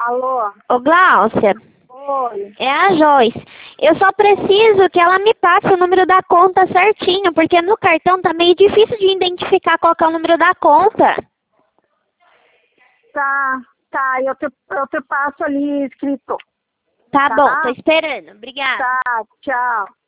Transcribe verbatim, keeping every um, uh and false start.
Alô? Ô, Gláucia, Oi. é a Joyce. Eu só preciso que ela me passe o número da conta certinho, porque no cartão tá meio difícil de identificar qual que é o número da conta. Tá, tá, eu te, eu te passo ali escrito. Tá, Tá? bom, tô esperando. Obrigada. Tá, tchau.